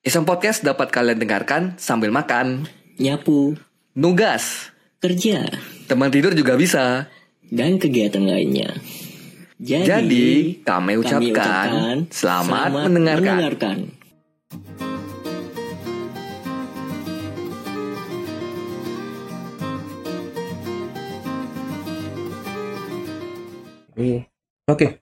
Iseng Podcast dapat kalian dengarkan sambil makan, nyapu, nugas, kerja, teman tidur juga bisa. dan kegiatan lainnya. Jadi, kami ucapkan selamat mendengarkan. Oke.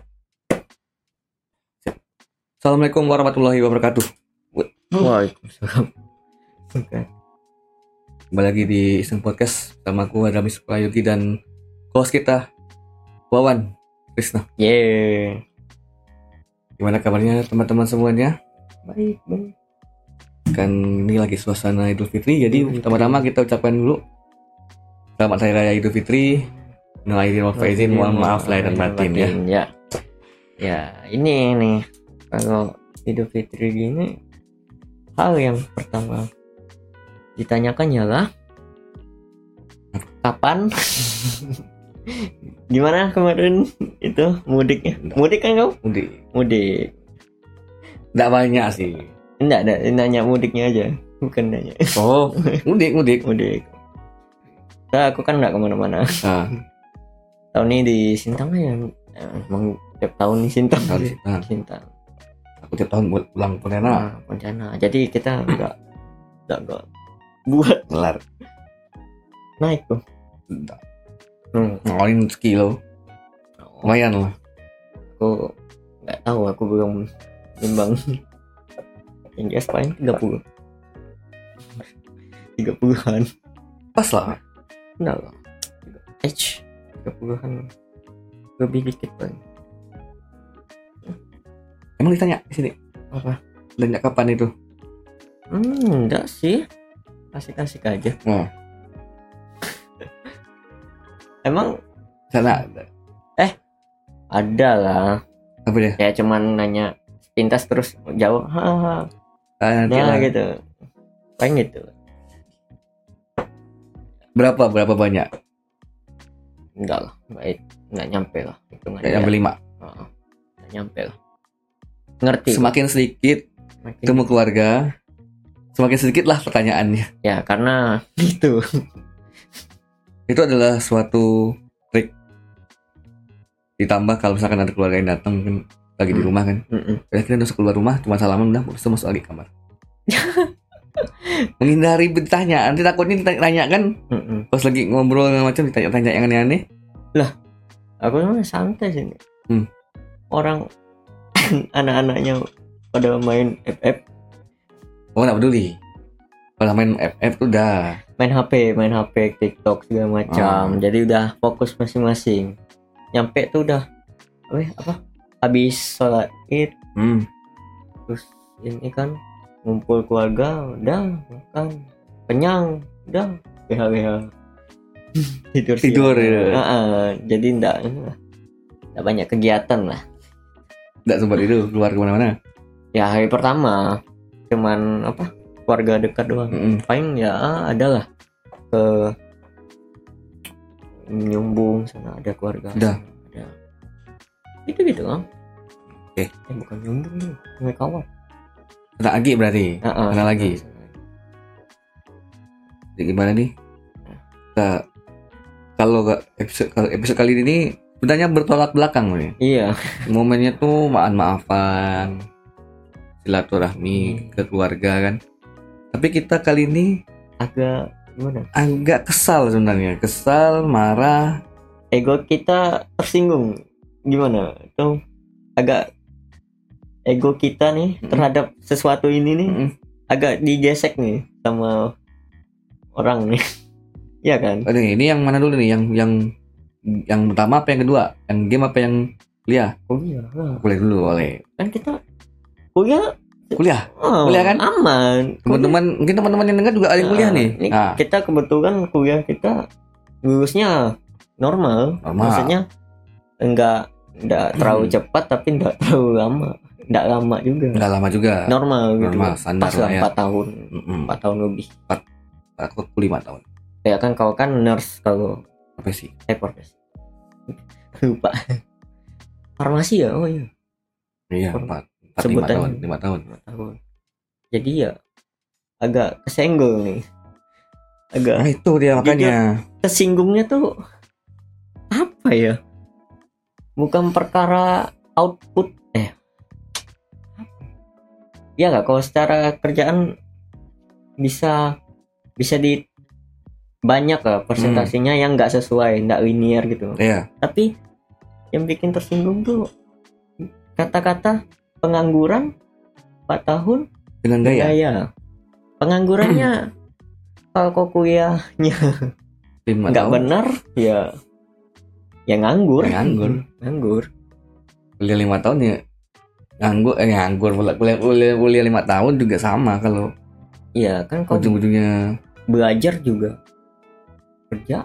Assalamualaikum warahmatullahi wabarakatuh. Waalaikumsalam. Oke. Kembali lagi di Iseng Podcast sama aku Adamis Prayogi dan host kita Wawan Krisna. Yeay. Gimana kabarnya teman-teman semuanya? Baik. Kan ini lagi suasana Idul Fitri, jadi pertama-tama kita ucapkan dulu selamat hari raya Idul Fitri. Minal aidin wal faizin, mohon maaf lahir dan batin ya. Ya, ini nih kalau Idul Fitri gini, hal yang pertama ditanyakan ialah kapan? Gimana kemarin itu mudiknya? Mudik kan kau? Mudik. Nggak banyak sih. Enggak ada, nanya mudiknya aja, bukan nanya. Oh, mudik. Nah, aku kan nggak kemana-mana. Tahun ini di Sintang ya, emang tiap tahun di Sintang. Sintang. Aku tiap tahun pulang Pontianak. Jadi kita nggak buat ngelar. naik tuh. Ngolin sekilo. Lumayan lah. Aku nggak tahu, aku belum nimbang. Tinggi paling 30-an. Pas lah. Enggak lah. 30-an. Lebih dikit paling. Emang ditanya di sini Apa? Belanja kapan itu? Enggak sih. Asik-asik aja. Emang Sana ada lah. apa dia? Ya cuman nanya pintas terus jawab. Nah gitu. Paling gitu. Berapa banyak? Enggak lah. Enggak nyampe lah. Nggak nyampe 5. Enggak nyampe lah. Ngerti. Semakin sedikit ketemu keluarga, semakin sedikit lah pertanyaannya. Ya karena gitu. Itu adalah suatu trik. Ditambah kalau misalkan ada keluarga yang datang kan lagi di rumah kan. Akhirnya udah keluar rumah cuma salaman udah masuk lagi kamar. Menghindari bertanya, nanti takutnya ditanya kan. Pas lagi ngobrol macam ditanya-tanya yang aneh-aneh. Lah, aku mah santai sih. Orang anak-anaknya pada main FF. Oh, nggak peduli. Kalau main FF tuh udah main HP, TikTok segala macam. Jadi udah fokus masing-masing. Nyampe tuh udah habis sholat Id. Terus ini kan ngumpul keluarga, udah makan, kenyang, udah BH. Tidur ya. Jadi enggak banyak kegiatan lah. Enggak sempat itu keluar kemana-mana. Ya hari pertama cuman keluarga dekat doang. Paling ya adalah ke Nyumbung sana ada keluarga. Udah. Ada. Gitu kan. Oke. Bukan Nyumbung nih, Sungai Kawat. Kena lagi berarti. Kena lagi. Jadi gimana nih? Kalau episode kali ini sebenarnya bertolak belakang nih. Iya. Momennya tuh maafan, silaturahmi ke keluarga kan. Tapi kita kali ini agak gimana? Agak kesal sebenarnya. Kesal, marah. Ego kita tersinggung. Gimana? Itu agak ego kita nih terhadap sesuatu ini nih agak digesek nih sama orang nih. Iya kan? Ini yang mana dulu nih? Yang pertama apa yang kedua? Yang game apa yang kuliah? Kuliah dulu oleh. Kan kita kuliah kan? Aman. Mungkin teman-teman yang dengar juga ada yang kuliah nih. Kita kebetulan kuliah kita lulusnya normal. Maksudnya enggak terlalu cepat tapi enggak terlalu lama. Enggak lama juga. Normal gitu. Standar lah ya. 4 tahun. 4 tahun lebih. Aku 5 tahun. Ya kan kau kan nurse kalau profesi. Profesi. Lupa. Farmasi ya? Oh iya. Iya, 5 tahun. Jadi ya agak kesenggol nih. Nah, itu dia makanya. Kesinggungnya tuh apa ya? Bukan perkara output ya nggak, kalau secara kerjaan bisa di banyak lah persentasenya yang nggak sesuai, nggak linear gitu. Iya. Tapi yang bikin tersinggung tuh kata-kata pengangguran 4 tahun Dengan gaya. Penganggurannya kalau kuliahnya nggak benar ya nganggur. Kuliah 5 tahun ya nganggur. Kuliah 5 tahun juga sama kalau. Iya kan, kalau ujung-ujungnya belajar juga kerja.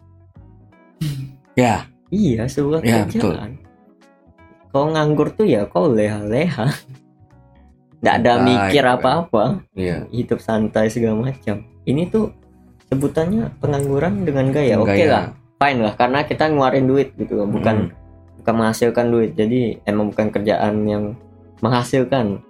Ya. Iya, sebuah kerjaan. Kalau nganggur tuh ya kau leha-leha. Nggak ada mikir apa-apa. Iya. Hidup santai segala macam. Ini tuh sebutannya pengangguran dengan gaya. Oke lah, fine lah, karena kita ngeluarin duit gitu loh, bukan menghasilkan duit. Jadi emang bukan kerjaan yang menghasilkan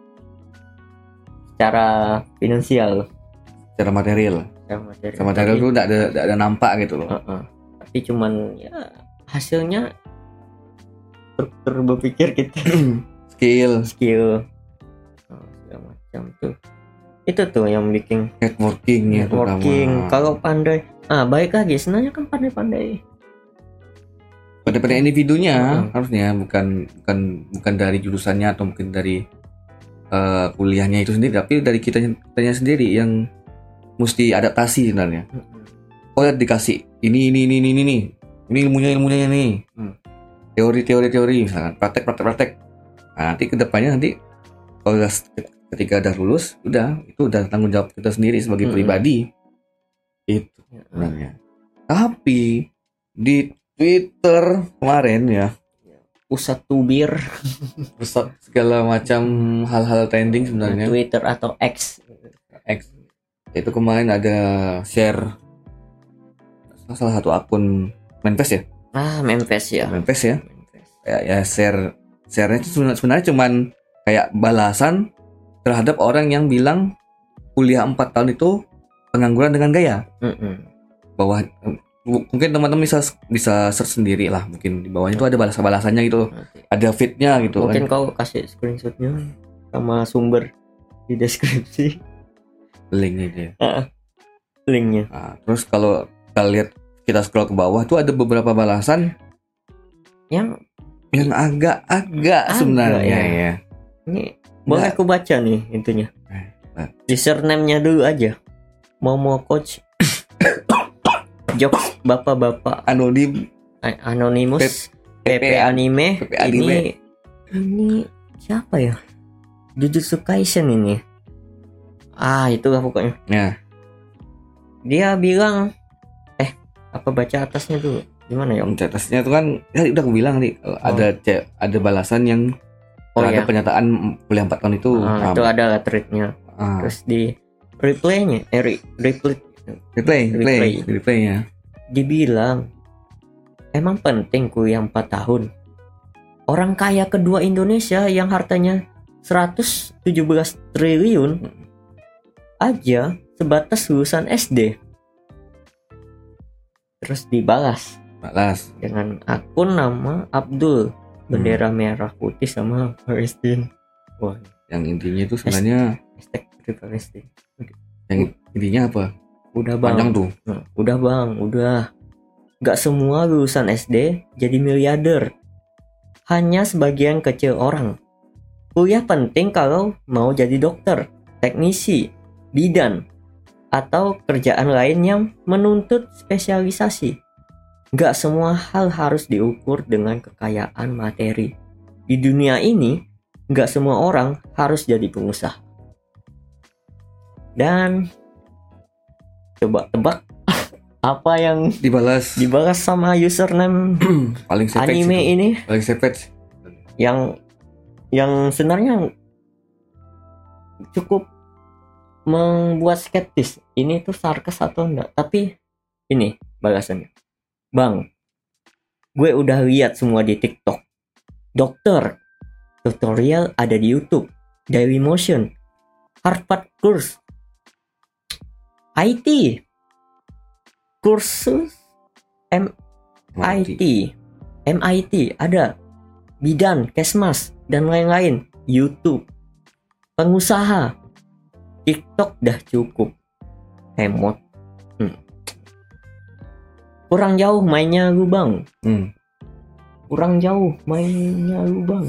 secara finansial, secara material. Secara material tuh enggak ada nampak gitu loh. Tapi cuman ya hasilnya berpikir kita. skill segala macam tuh. Itu tuh yang bikin networking. Kalau pandai, baik lagi sebenarnya kan pandai individunya. Harusnya bukan dari jurusannya atau mungkin dari kuliahnya itu sendiri, tapi dari kitanya sendiri yang mesti adaptasi sebenarnya. Oh ya, dikasih ini ilmunya nih. Teori misalkan, praktek. Nah, nanti kedepannya kalau ketika udah lulus, itu udah tanggung jawab kita sendiri sebagai pribadi. Itu sebenarnya. Tapi di Twitter kemarin ya, pusat tubir, pusat segala macam hal-hal trending sebenarnya. Twitter atau X. Itu kemarin ada share salah satu akun Manifest ya. Manifest ya. Ya share-nya itu sebenarnya cuman kayak balasan terhadap orang yang bilang kuliah 4 tahun itu pengangguran dengan gaya. Bahwa mungkin teman-teman bisa search sendiri lah, mungkin di bawahnya itu ada balasannya gitu loh. Ada feednya gitu. Mungkin kau kasih screenshotnya sama sumber di deskripsi. Linknya. Terus kalau kita lihat, kita scroll ke bawah tuh ada beberapa balasan yang agak sebenarnya ya. Ini boleh aku baca nih intinya. Username-nya dulu aja. Momo Coach. Jokes bapak-bapak anonimus PP Anime. Ini siapa ya? Jujutsu Kaisen ini. Itulah pokoknya. Ya. Dia bilang baca atasnya dulu. Gimana ya? Baca atasnya itu kan udah aku bilang nih, ada balasan yang terhadap pernyataan kuliah 4 tahun itu. Itu ada tweetnya. Terus di replaynya replaynya dibilang, emang penting kuliah 4 tahun? Orang kaya kedua Indonesia yang hartanya 117 triliun aja sebatas lulusan SD. Terus dibalas dengan akun nama Abdul, bendera merah putih sama Palestina. Wah, yang intinya itu sebenarnya Palestina. Yang intinya apa? Udah bang. Panjang tuh. Udah. Gak semua lulusan SD jadi miliarder. Hanya sebagian kecil orang. Kuliah penting kalau mau jadi dokter, teknisi, bidan, atau kerjaan lain yang menuntut spesialisasi. Gak semua hal harus diukur dengan kekayaan materi. Di dunia ini, gak semua orang harus jadi pengusaha. Dan coba tebak apa yang dibalas sama username paling anime itu. Ini paling savage yang sebenarnya cukup membuat skeptis. Ini tuh sarkas atau enggak? Tapi ini balasannya. Bang, gue udah lihat semua di TikTok. Dokter, tutorial ada di YouTube, Dailymotion. Harvard course, IT, kursus MIT ada, bidan, kesmas dan lain-lain, YouTube, pengusaha, TikTok dah cukup, emot. Kurang jauh mainnya lu bang. Kurang jauh mainnya lu bang.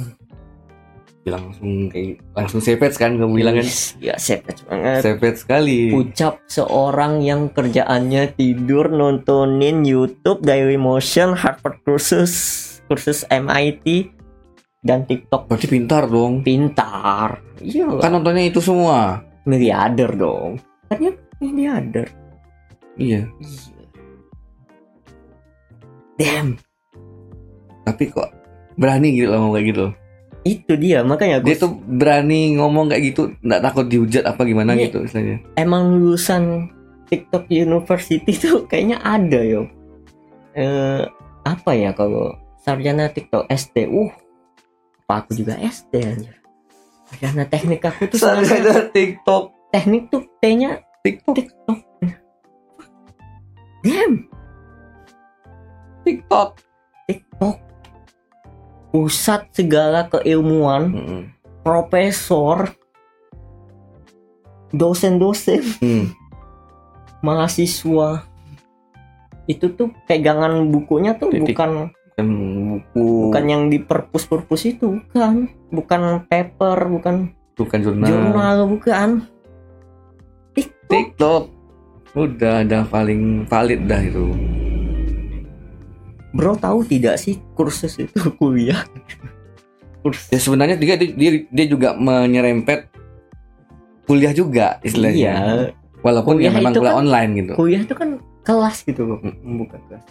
Langsung sepet kan kamu bilang kan? Ya sepet banget. Sepet sekali. Ucap seorang yang kerjaannya tidur nontonin YouTube, Dailymotion, Harvard kursus MIT dan TikTok. Berarti pintar dong. Pintar. Iya. Kan nontonnya itu semua. Miliarder dong. Katanya miliarder. Iya. Damn. Tapi kok berani gitu ngomong kayak gitu. Itu dia, makanya dia tuh berani ngomong kayak gitu, nggak takut dihujat apa gimana gitu istilahnya. Emang lulusan TikTok University tuh kayaknya ada yo. Apa ya kalau sarjana TikTok SD, apa aku juga SD anjir. Sarjana teknik aku tuh sarjana TikTok. Teknik tuh T-nya TikTok. Damn. TikTok. Pusat segala keilmuan, profesor, dosen-dosen, mahasiswa. Itu tuh pegangan bukunya tuh bukan yang di perpus itu, bukan paper, bukan jurnal, bukan. TikTok. Udah paling valid dah itu. Bro tahu tidak sih kursus itu kuliah? Ya sebenarnya dia juga menyerempet kuliah juga istilahnya. Iya. Walaupun ya memang kuliah kan, online gitu. Kuliah itu kan kelas gitu loh, bukan kelas.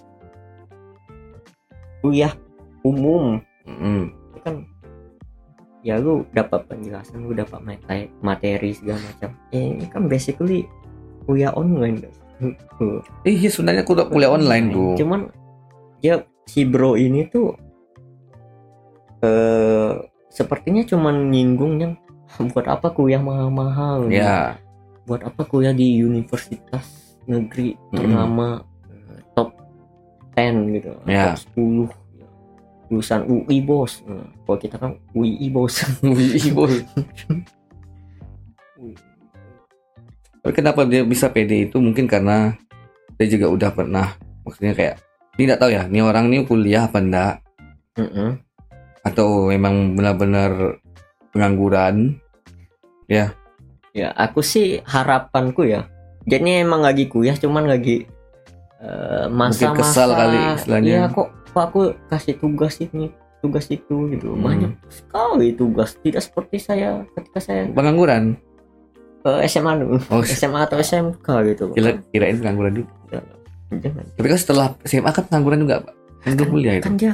Kuliah umum. Itu kan ya lu dapat penjelasan, lu dapat materi segala macam. Ini kan basically kuliah online guys. Iya sebenarnya aku udah kuliah online tuh. Cuman ya si bro ini tuh sepertinya cuman nyinggung yang buat apa kuliah mahal-mahal ya. Buat apa kuliah di universitas negeri ternama top 10 gitu ya. Top 10 lulusan UI bos. Kalau kita kan UI bos. UI bos. Tapi kenapa dia bisa pede itu mungkin karena dia juga udah pernah, maksudnya kayak ini nggak tahu ya, ini orang ini kuliah apa enggak, atau memang benar-benar pengangguran, ya. Ya, aku sih harapanku ya. Jadi emang lagi kuliah, cuman lagi masa-masa. Mungkin kesal kali istilahnya. Iya, kok aku kasih tugas ini, tugas itu gitu. Banyak sekali tugas. Tidak seperti saya ketika saya pengangguran. SMA dulu. SMA atau SMK gitu. Kirain pengangguran juga. Jangan. Tapi kan setelah SMA kan pengangguran juga, Pak. Kan kuliah itu. Kan dia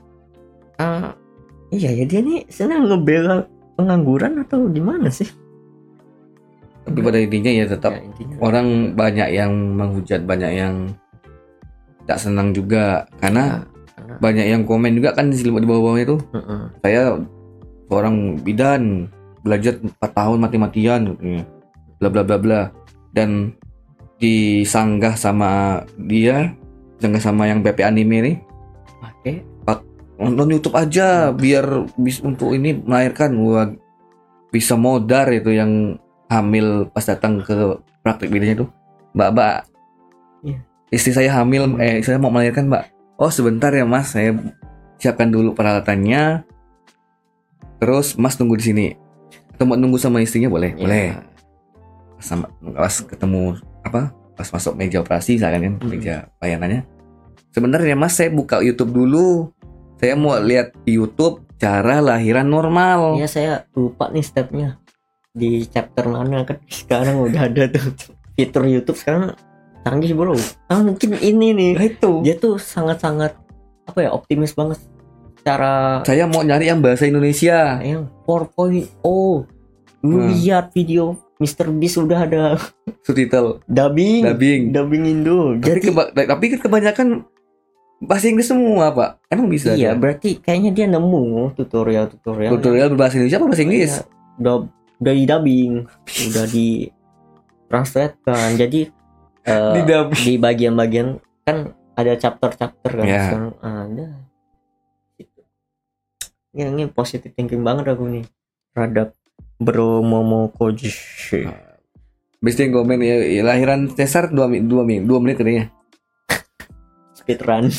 iya ya, dia nih senang ngebela pengangguran atau gimana sih? Tapi pada intinya ya tetap ya, orang banyak yang menghujat, banyak yang tak senang juga karena banyak yang komen juga kan di bawah-bawahnya itu. Saya seorang bidan belajar 4 tahun mati-matian bla bla bla bla, dan disanggah sama dia, sanggah sama yang BP anime nih. Nonton YouTube aja biar bisa untuk ini melahirkan. Wah, bisa modar itu yang hamil pas datang ke praktik bidannya tuh. Mbak, istri saya hamil, saya mau melahirkan Mbak. Oh sebentar ya Mas, saya siapkan dulu peralatannya. Terus Mas tunggu di sini. Atau mau nunggu sama istrinya boleh, boleh. Sama pas ketemu pas masuk meja operasi misalkan kan, meja layanannya. Sebenarnya Mas, saya buka YouTube dulu. Saya mau lihat di YouTube cara lahiran normal. Ya saya lupa nih stepnya. Di chapter mana kan sekarang udah ada tuh fitur YouTube sekarang canggih bro. Mungkin ini nih. Itu. Dia tuh sangat-sangat optimis banget. Cara saya mau nyari yang bahasa Indonesia. Yang 4.0. Lu lihat video Mr. Beast udah ada subtitle, dubbing Indo. Jadi tapi kan kebanyakan bahasa Inggris semua Pak. Emang bisa? Iya, berarti kayaknya dia nemu tutorial berbahasa Indonesia apa bahasa Inggris? udah di dubbing, udah di translatekan. Jadi di bagian-bagian kan ada chapter-chapter kan, sekarang ada. Ya, ini positive thinking banget aku nih terhadap Bro Momokoji. Biasanya komen ya lahiran Caesar 2 menit katanya. Speedrun.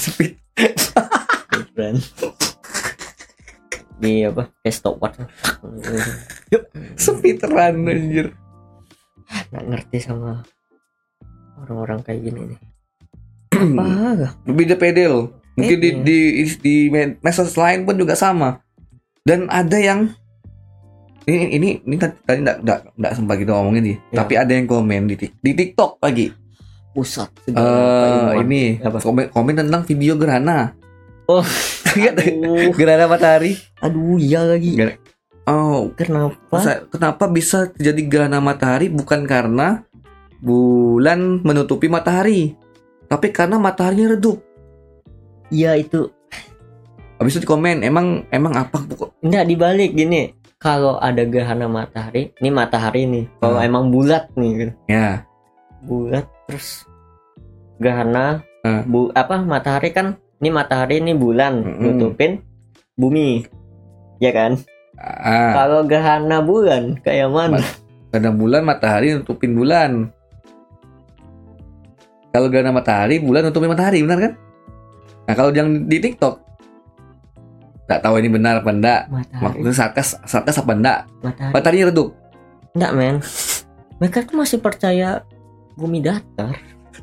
Di apa? Stopwatch. Yuk, speedrun anjir. Nggak ngerti sama orang-orang kayak gini nih. Apa? Beda pede loh. Mungkin di medsos lain pun juga sama. Dan ada yang ini tadi enggak sempat kita ngomongin sih. Ya. Tapi ada yang komen di TikTok lagi. Pusat ini apa? Komen tentang video gerhana. Oh, gerhana matahari. Aduh, iya lagi. Kenapa bisa terjadi gerhana matahari bukan karena bulan menutupi matahari, tapi karena mataharinya redup. Iya itu. Habis itu di komen, emang apa? Enggak, dibalik gini. Kalau ada gerhana matahari, ini matahari nih. Kalau emang bulat nih gitu. Ya. Bulat terus gerhana matahari kan, ini matahari ini bulan nutupin bumi. Ya kan? Kalau gerhana bulan kayak mana? Gerhana bulan matahari nutupin bulan. Kalau gerhana matahari bulan nutupin matahari, benar kan? Nah, kalau yang di TikTok nggak tahu ini benar apa enggak. Maksudnya sarkas apa enggak? Mataharinya redup. Enggak, men. Mereka tuh masih percaya bumi datar.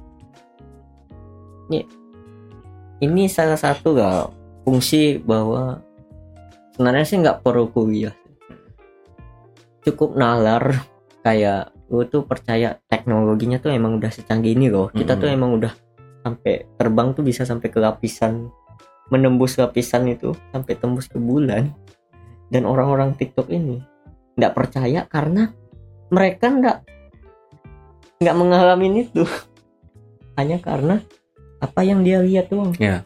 Ini salah satu fungsi bahwa sebenarnya sih nggak perlu kuliah. Cukup nalar kayak lu tuh percaya teknologinya tuh emang udah secanggih ini loh. Kita tuh emang udah sampai terbang tuh bisa sampai ke lapisan, menembus lapisan itu sampai tembus ke bulan. Dan orang-orang TikTok ini nggak percaya karena mereka nggak mengalami itu. Hanya karena apa yang dia lihat doang. Ya.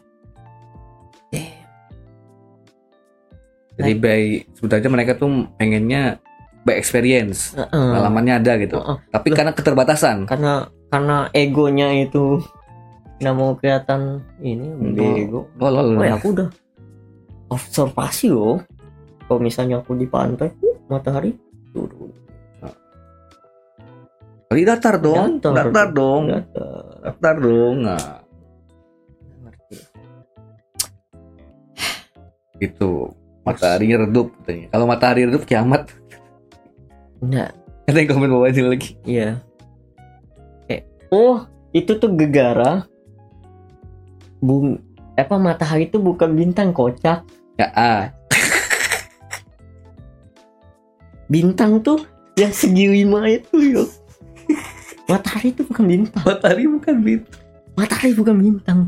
Jadi sebetulnya mereka tuh pengennya by experience, pengalamannya ada gitu. Tapi karena keterbatasan. Karena egonya itu nggak mau kelihatan ini bego. Ya aku udah observasi loh. Kalau misalnya aku di pantai, matahari turun. Kali datar dong. Datar dong. Nah. Gitu. Mataharinya redup katanya. Kalau matahari redup kiamat. Enggak. Ada yang komen bawah ini lagi. Iya. Itu tuh gegara matahari itu bukan bintang, kocak. Ya, Bintang tuh yang segi 5 itu yuk. Matahari itu bukan bintang. Matahari bukan bintang.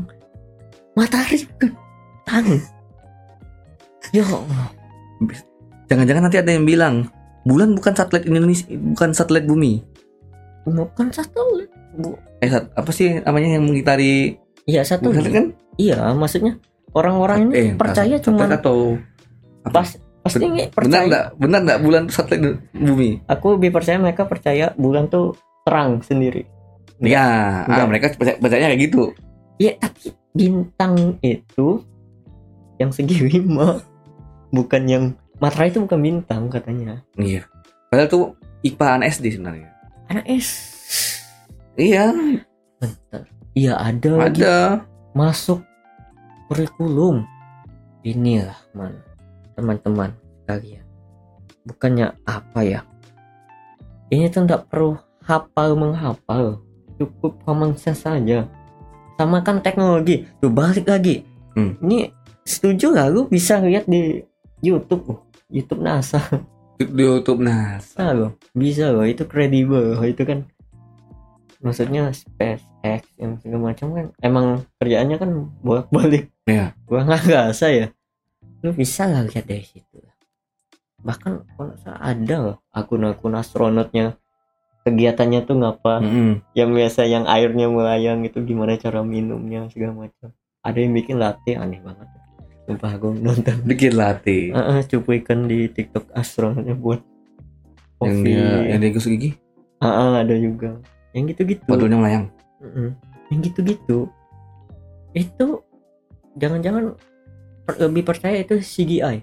Ya Allah. Jangan-jangan nanti ada yang bilang bulan bukan satelit Indonesia, bukan satelit bumi. Bukan satelit. Apa sih namanya yang mengitari? Iya, satelit kan? Iya, maksudnya orang-orang ini percaya cuma atau pasti percaya. Benar enggak bulan satelit bumi? Aku lebih percaya mereka percaya bulan tuh terang sendiri. Iya, mereka percaya kayak gitu. Iya, tapi bintang itu yang segi 5, bukan yang matahari itu bukan bintang katanya. Iya. Padahal tuh IPA anak SD sebenarnya. Anak S. Iya. Bentar. Iya ada. Masuk kurikulum. Inilah teman-teman kalian. Bukannya apa ya? Ini tuh enggak perlu menghafal. Cukup common sense saja. Sama kan teknologi. Tuh balik lagi. Ini setuju gak lu bisa lihat di YouTube NASA. Di YouTube NASA loh. Bisa loh, itu kredibel. Itu kan maksudnya SpaceX yang segala macam kan emang kerjaannya kan bolak-balik. Iya. Gua nggak ya. Lu bisa lah lihat dari situ. Bahkan kalau ada loh akun-akun astronotnya, kegiatannya tuh ngapa. Yang biasa yang airnya melayang itu gimana cara minumnya segala macam. Ada yang bikin latte, aneh banget. Sumpah gue nonton bikin latte. Cuplikan di TikTok astronotnya buat Yang dia gosok gigi. Ada juga. Yang gitu-gitu. Modelnya melayang. Yang gitu-gitu. Itu jangan-jangan lebih percaya itu CGI.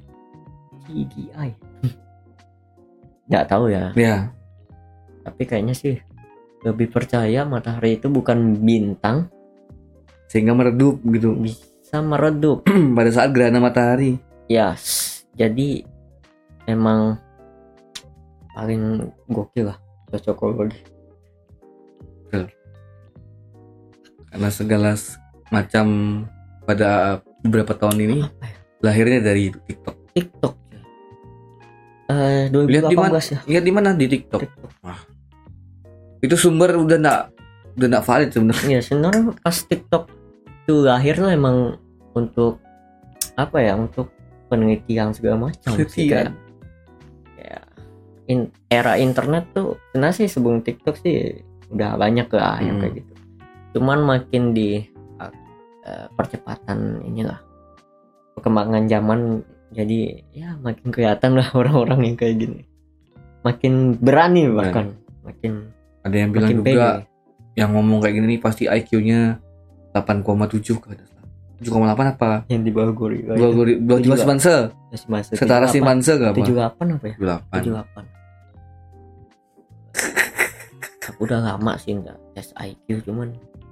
Nggak tahu ya. Ya. Tapi kayaknya sih lebih percaya matahari itu bukan bintang, sehingga meredup gitu. Bisa meredup pada saat gerhana matahari. Yes. Jadi emang paling gokil lah cocokologi. Betul. Karena segala macam pada beberapa tahun ini lahirnya dari TikTok. 2018 ya. Lihat di mana di TikTok. Wah. Itu sumber udah enggak valid sebenarnya. Iya, sebenarnya pas TikTok itu lahir tuh emang untuk apa ya? Untuk penelitian segala macam. Kayak era internet tuh sebenarnya sih sebelum TikTok sih udah banyak lah yang kayak gitu. Cuman makin di percepatan inilah perkembangan zaman, jadi ya makin kelihatan lah orang-orang yang kayak gini. Makin berani bahkan. Makin ada yang bilang juga pede. Yang ngomong kayak gini nih pasti IQ-nya 8,7 ke atas. 7,8 apa? Yang di bawah gorila. Bawah juga simpanse. Setara simpanse enggak apa? 78 apa ya? 78. Aku udah lama sih enggak tes IQ, cuman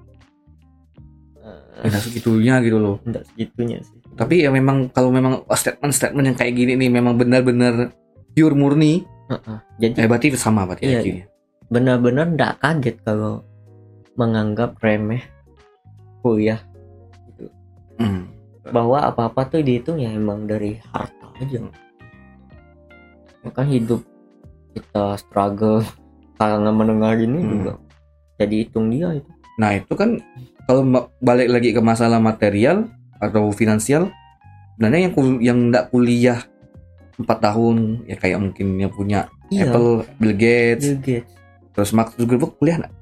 enggak segitunya gitu loh. Enggak segitunya sih. Tapi ya memang kalau memang statement yang kayak gini nih memang benar-benar pure murni. Jadi berarti sama berarti iya, IQ-nya. Benar-benar enggak kaget kalau menganggap remeh kuliah gitu. Bahwa apa-apa tuh dihitung ya emang dari harta aja. Kan hidup kita struggle kalangan menengah gini juga jadi hitung dia itu. Nah itu kan kalau balik lagi ke masalah material atau finansial, sebenarnya yang nggak kuliah 4 tahun ya kayak mungkin yang punya Apple, Bill Gates. Terus Mark Zuckerberg kuliah nggak?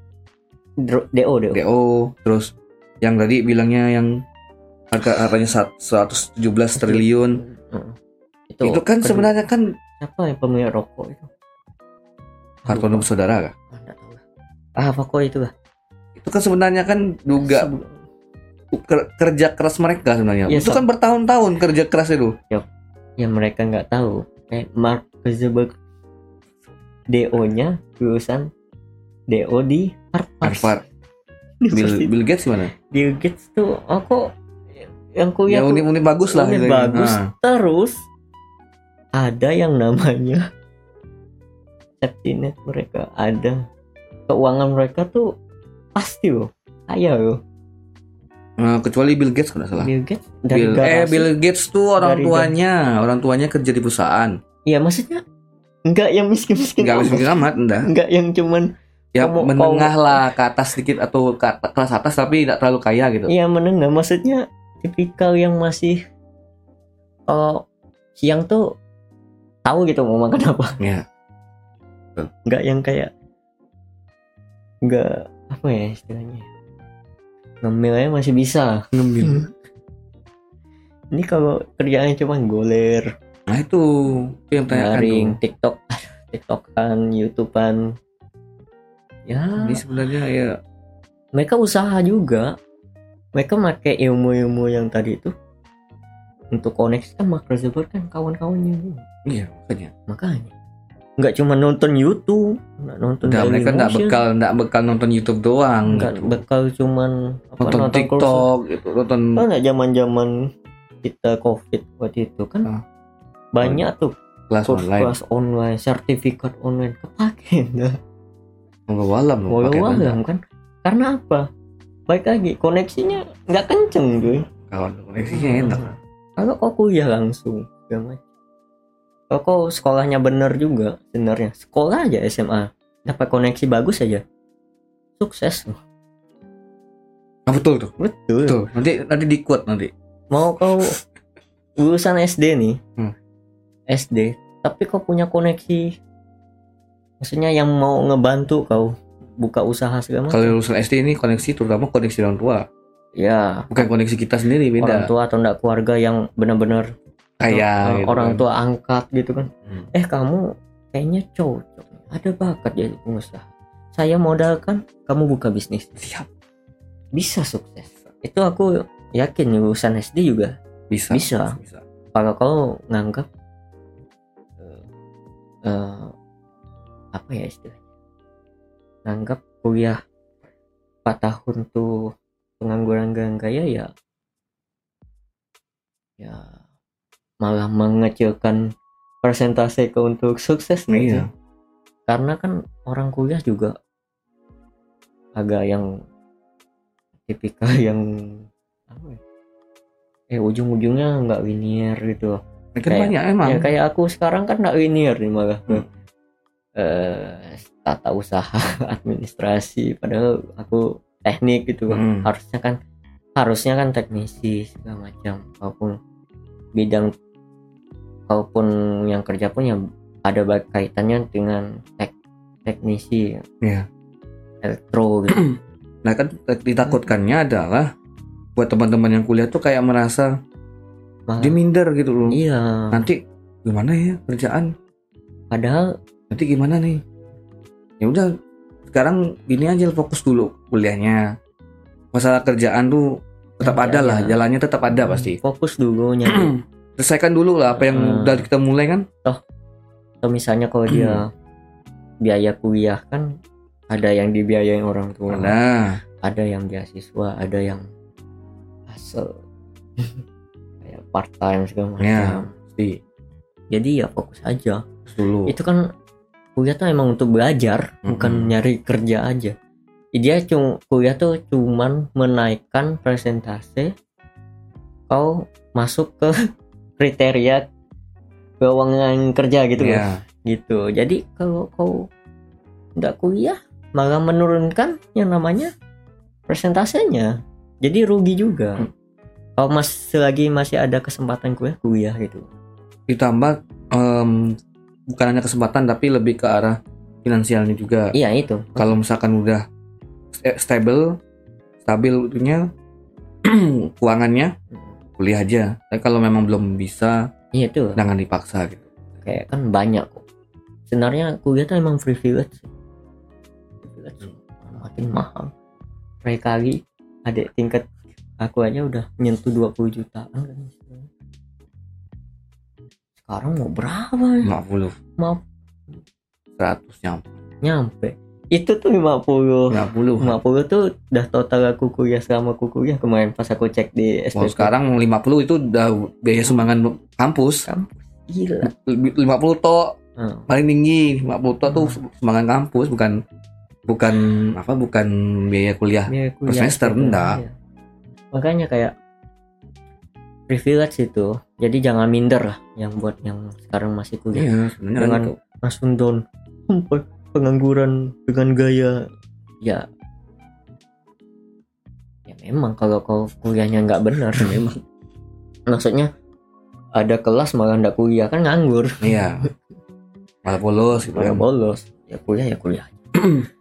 DO. Terus yang tadi bilangnya yang harganya 117 triliun. Itu kan sebenarnya kan siapa yang pemilik rokok itu? Hartono Saudara kah? Pokok itu lah. Itu kan sebenarnya kan juga kerja keras mereka sebenarnya. Ya, itu kan bertahun-tahun kerja keras itu. Ya mereka nggak tahu. Kayak Mark Zuckerberg DO-nya lulusan DO di Harvard. Bill Gates gimana? Bill Gates tuh aku yang kuliah uni bagus lah. Uni bagus. Terus ada yang namanya safety net, mereka ada keuangan mereka tuh pasti loh kaya loh. Kecuali Bill Gates kalau salah. Bill Gates Bill Gates tuh orang tuanya kerja di perusahaan. Iya maksudnya enggak yang miskin-miskin. Enggak miskin amat, enggak yang cuman ya menengah lah ke atas sedikit atau ke kelas atas tapi tidak terlalu kaya gitu. Iya menengah, maksudnya tipikal yang masih kalau siang tuh tahu gitu mau makan apa. Iya. Enggak yang kayak enggak apa ya istilahnya. Ngemilnya masih bisa ngemil. Ini kalau kerjaannya cuma goler. Nah itu yang tanyakan tuh. TikTokan, YouTubean. Ya. Ini sebenarnya ya mereka usaha juga. Mereka pakai ilmu-ilmu yang tadi itu untuk koneksi kan Mark Zuckerberg kan kawan-kawannya. Iya, makanya. Enggak cuma nonton YouTube, mereka enggak bekal nonton YouTube doang. Enggak gitu. Bekal cuman nonton TikTok gitu, nonton. Kan zaman-zaman kita Covid waktu itu kan banyak tuh kelas online, sertifikat online kepake enggak. Walau kan. Karena apa? Baik lagi koneksinya enggak kenceng cuy. Kalau koneksinya enak. Kalau kok kuliah langsung, kalau kok sekolahnya bener juga sebenarnya. Sekolah aja SMA dapat koneksi bagus aja. Sukses loh. Betul tuh. Nanti di quote nanti. Mau kau lulusan SD nih. SD, tapi kau punya koneksi. Maksudnya yang mau ngebantu kau buka usaha segala macam. Kalau lulusan SD ini koneksi terutama koneksi orang tua. Ya, bukan koneksi kita sendiri, beda. Orang tua atau enggak keluarga yang benar-benar kaya gitu orang kan. Tua angkat gitu kan. Kamu kayaknya cocok ada bakat jadi pengusaha, saya modalkan, kamu buka bisnis, Siap. bisa sukses. Itu aku yakin lulusan SD juga Bisa. kalau kau nganggap apa ya istilahnya, nganggap kuliah 4 tahun tuh pengangguran gaya ya malah mengecilkan persentase kau untuk sukses nih. Iya. Karena kan orang kuliah juga agak yang tipikal yang apa ya, ujung-ujungnya nggak linear gitu loh. Kan banyak emang. Ya, kayak aku sekarang kan nggak linear nih malah tata usaha, administrasi, padahal aku teknik gitu kan. Harusnya kan teknisi segala macam, kalaupun yang kerja pun yang ada kaitannya dengan teknisi, elektro gitu. Nah kan ditakutkannya adalah buat teman-teman yang kuliah tuh kayak merasa dia minder gitu loh. Iya. Nanti gimana ya kerjaan? Padahal nanti gimana nih? Ya udah sekarang gini aja, fokus dulu kuliahnya. Masalah kerjaan tuh tetap ada lah, jalannya tetap ada pasti. Fokus dulu nyari. Selesaikan dulu lah apa yang udah kita mulai kan. Atau misalnya kalau dia biaya kuliah kan ada yang dibiayain orang tua. Ada yang beasiswa, ada yang hasil kayak part time segala macam. Jadi ya fokus aja dulu. Itu kan kuliah tuh emang untuk belajar, bukan nyari kerja aja. Dia kuliah tuh cuman menaikkan presentase kau masuk ke kriteria lowongan kerja gitu loh. Gitu. Jadi kalau kau nggak kuliah malah menurunkan yang namanya presentasenya. Jadi rugi juga. Kalau selagi masih ada kesempatan kuliah gitu. Ditambah bukan hanya kesempatan tapi lebih ke arah finansialnya juga. Iya itu. Kalau misalkan udah stabil itunya keuangannya, kuliah aja. Tapi kalau memang belum bisa, iya tuh. Jangan dipaksa gitu. Kayak kan banyak kok. Sebenarnya kuliah tuh emang privilege. Makin mahal. Kali adik tingkat aku aja udah nyentuh 20 jutaan kan. Sekarang mau berapa ya? 50. 100 nyampe. Itu tuh 50 tuh udah total aku kuliah selama aku kuliah kemarin pas aku cek di SPP. Sekarang 50 itu udah biaya sumbangan kampus. Gila. 50 toh paling tinggi. 50 toh tuh sumbangan kampus, bukan biaya kuliah per semester, enggak. Iya. Makanya kayak privilege itu. Jadi jangan minder lah yang buat yang sekarang masih kuliah. Iya, sebenarnya jangan langsung down. Pengangguran dengan gaya ya memang kalau kau kuliahnya nggak benar memang maksudnya ada kelas malah nggak kuliah kan nganggur. Iya, malah bolos gitu. Malah bolos ya kuliah